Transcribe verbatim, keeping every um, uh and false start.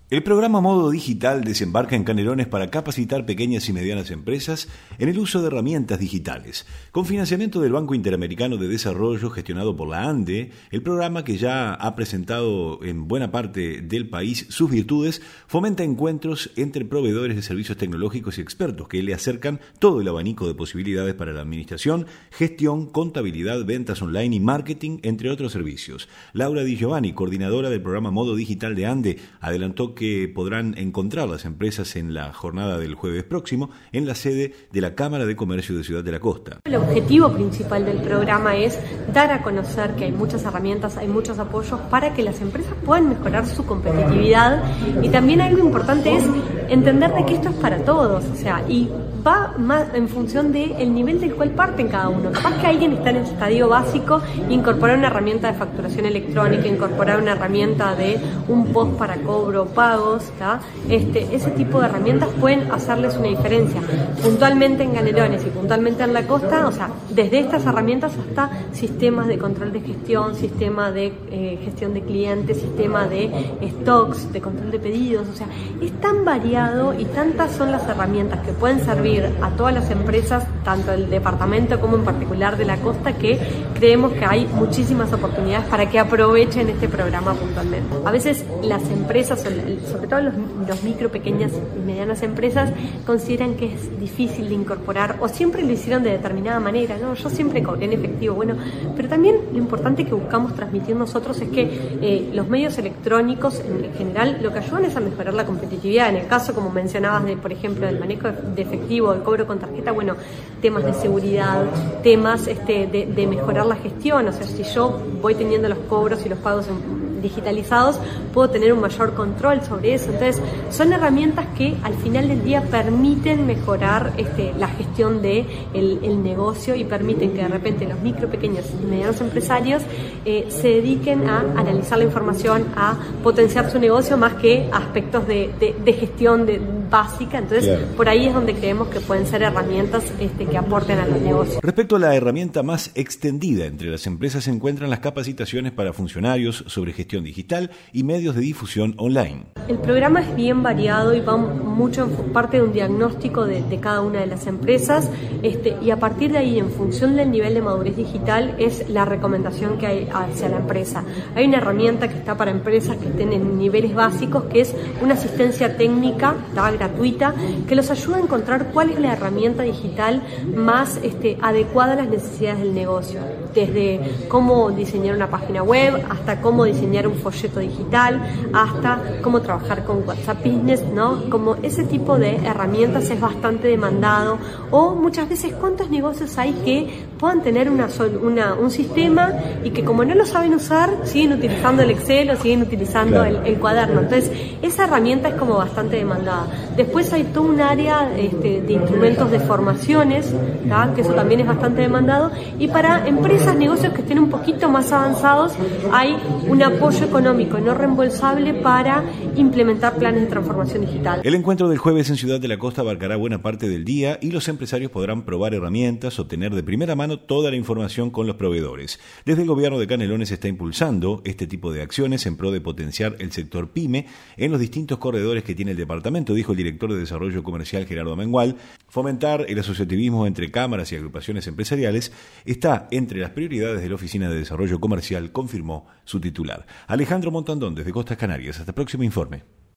El programa Modo Digital desembarca en Canelones para capacitar pequeñas y medianas empresas en el uso de herramientas digitales. Con financiamiento del Banco Interamericano de Desarrollo gestionado por la ANDE, el programa, que ya ha presentado en buena parte del país sus virtudes, fomenta encuentros entre proveedores de servicios tecnológicos y expertos que le acercan todo el abanico de posibilidades para la administración, gestión, contabilidad, ventas online y marketing, entre otros servicios. Laura Di Giovanni, coordinadora del programa Modo Digital de ANDE, adelantó que que podrán encontrar las empresas en la jornada del jueves próximo en la sede de la Cámara de Comercio de Ciudad de la Costa. El objetivo principal del programa es dar a conocer que hay muchas herramientas, hay muchos apoyos para que las empresas puedan mejorar su competitividad, y también algo importante es entender de que esto es para todos, o sea, y va más en función del nivel del cual parten cada uno. Capaz que alguien está en el estadio básico, incorporar una herramienta de facturación electrónica, incorporar una herramienta de un post para cobro, pagos, ¿tá? Este, ese tipo de herramientas pueden hacerles una diferencia. Puntualmente en Canelones y puntualmente en la costa, o sea, desde estas herramientas hasta sistemas de control de gestión, sistema de eh, gestión de clientes, sistema de stocks, de control de pedidos, o sea, es tan variado y tantas son las herramientas que pueden servir a todas las empresas, tanto del departamento como en particular de la costa, que creemos que hay muchísimas oportunidades para que aprovechen este programa puntualmente. A veces las empresas, sobre todo los, los micro, pequeñas y medianas empresas, consideran que es difícil de incorporar o siempre lo hicieron de determinada manera, ¿no? Yo siempre cobré en efectivo, bueno, pero también lo importante que buscamos transmitir nosotros es que eh, los medios electrónicos en general lo que ayudan es a mejorar la competitividad. En el caso, como mencionabas, de, por ejemplo, del manejo de efectivo, el cobro con tarjeta, bueno, temas de seguridad, temas este, de, de mejorar la gestión, o sea, si yo voy teniendo los cobros y los pagos en, digitalizados, puedo tener un mayor control sobre eso. Entonces, son herramientas que al final del día permiten mejorar este, la gestión de el, el negocio, y permiten que de repente los micro, pequeños y medianos empresarios eh, se dediquen a analizar la información, a potenciar su negocio más que aspectos de, de, de gestión de, básica. Entonces, claro, por ahí es donde creemos que pueden ser herramientas este, que aporten a los negocios. Respecto a la herramienta más extendida entre las empresas, se encuentran las capacitaciones para funcionarios sobre gestión digital y medios de difusión online. El programa es bien variado y va mucho en parte de un diagnóstico de, de cada una de las empresas, este, y a partir de ahí, en función del nivel de madurez digital, es la recomendación que hay hacia la empresa. Hay una herramienta que está para empresas que estén en niveles básicos, que es una asistencia técnica, está gratuita, que los ayuda a encontrar cuál es la herramienta digital más este, adecuada a las necesidades del negocio, desde cómo diseñar una página web, hasta cómo diseñar un folleto digital, hasta cómo trabajar con WhatsApp Business, ¿no? Como ese tipo de herramientas es bastante demandado, o muchas veces cuántos negocios hay que puedan tener una, una, un sistema y que, como no lo saben usar, siguen utilizando el Excel o siguen utilizando claro. el, el cuaderno. Entonces, esa herramienta es como bastante demandada. Después hay todo un área este, de instrumentos de formaciones, ¿tá? Que eso también es bastante demandado, y para empresas, negocios que estén un poquito más avanzados, hay un apoyo económico no reembolsable para implementar planes de transformación digital. El encuentro del jueves en Ciudad de la Costa abarcará buena parte del día, y los empresarios podrán probar herramientas, obtener de primera mano toda la información con los proveedores. Desde el gobierno de Canelones se está impulsando este tipo de acciones en pro de potenciar el sector PYME en los distintos corredores que tiene el departamento, dijo el director de Desarrollo Comercial Gerardo Amengual. Fomentar el asociativismo entre cámaras y agrupaciones empresariales está entre las prioridades de la Oficina de Desarrollo Comercial, confirmó su titular. Alejandro Montandón, desde Costas Canarias. Hasta el próximo informe.